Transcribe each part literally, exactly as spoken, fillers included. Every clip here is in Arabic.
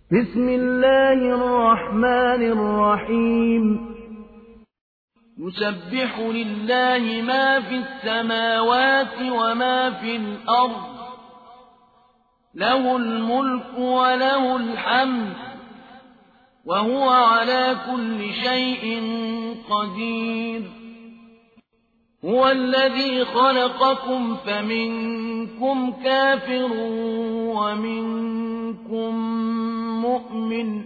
بسم الله الرحمن الرحيم يسبح لله ما في السماوات وما في الأرض له الملك وله الحمد وهو على كل شيء قدير هو الذي خلقكم فمنكم كافر ومنكم مؤمن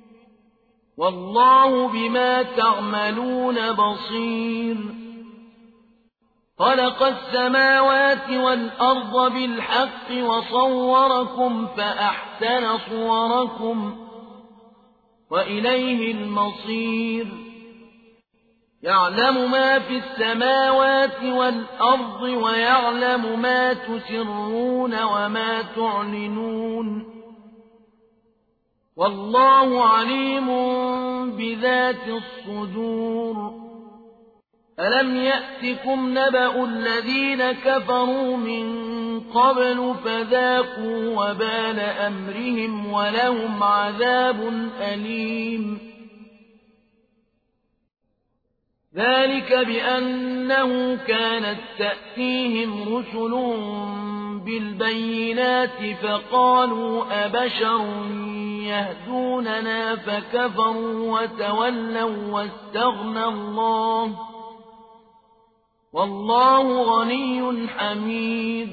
والله بما تعملون بصير خلق السماوات والأرض بالحق وصوركم فأحسن صوركم وإليه المصير يعلم ما في السماوات والأرض ويعلم ما تسرون وما تعلنون والله عليم بذات الصدور ألم يأتكم نبأ الذين كفروا من قبل فذاقوا وبال أمرهم ولهم عذاب أليم ذلك بأنه كانت تأتيهم رسل بالبينات فقالوا أبشر يهدوننا فكفروا وتولوا واستغنى الله والله غني حميد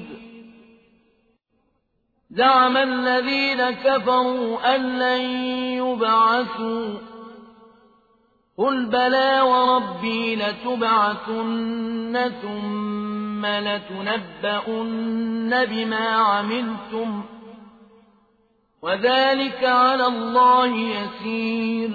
زعم الذين كفروا أن لن يبعثوا قل بلى وربي لتبعثن ثم لتنبؤن بما عملتم وذلك على الله يسير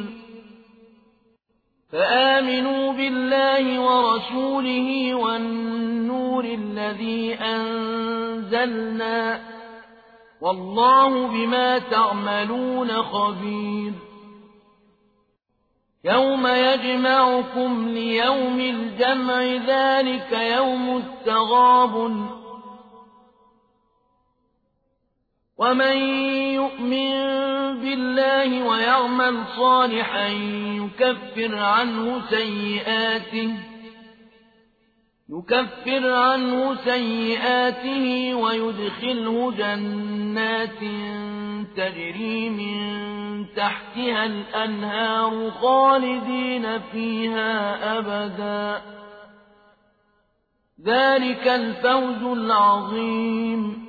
فآمنوا بالله ورسوله والنور الذي أنزلنا والله بما تعملون خبير يوم يجمعكم ليوم الجمع ذلك يوم التغابن ومن يؤمن بالله ويعمل صالحا يكفر عنه سيئاته يكفر عنه سيئاته ويدخله جنات تجري من تحتها الأنهار خالدين فيها أبدا ذلك الفوز العظيم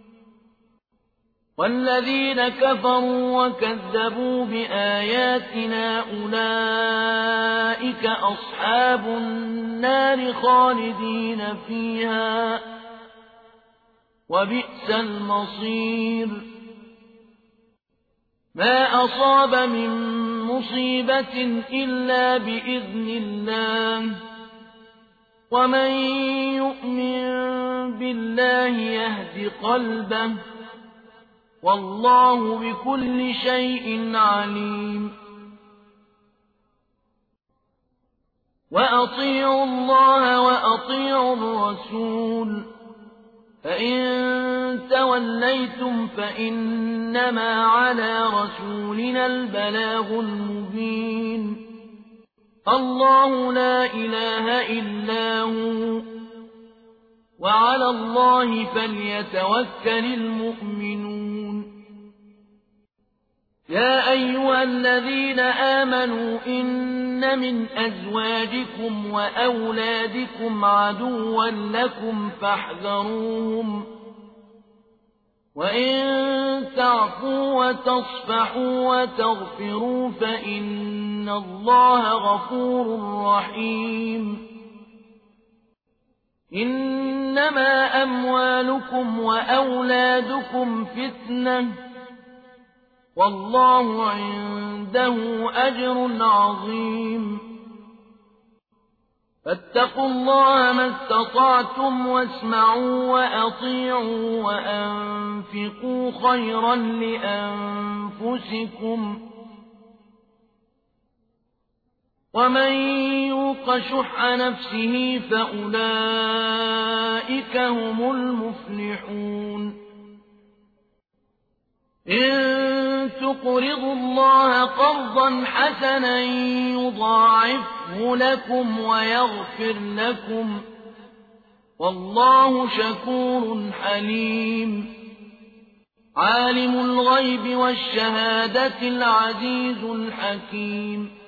والذين كفروا وكذبوا بآياتنا أولئك أصحاب النار خالدين فيها وبئس المصير ما أصاب من مصيبة إلا بإذن الله ومن يؤمن بالله يهد قلبه والله بكل شيء عليم وأطيعوا الله وأطيعوا الرسول فإن توليتم فإنما على رسولنا البلاغ المبين الله لا إله إلا هو وعلى الله فليتوكل المؤمنون يا أيها الذين آمنوا إن من أزواجكم وأولادكم عدوا لكم فاحذروهم وإن تعفوا وتصفحوا وتغفروا فإن الله غفور رحيم إنما أموالكم وأولادكم فتنة والله عنده أجر عظيم فاتقوا الله ما استطعتم واسمعوا وأطيعوا وأنفقوا خيرا لأنفسكم ومن يوق شح نفسه فأولئك هم المفلحون إن تقرضوا الله قرضا حسنا يضاعفه لكم ويغفر لكم والله شكور حليم عالم الغيب والشهادة العزيز الحكيم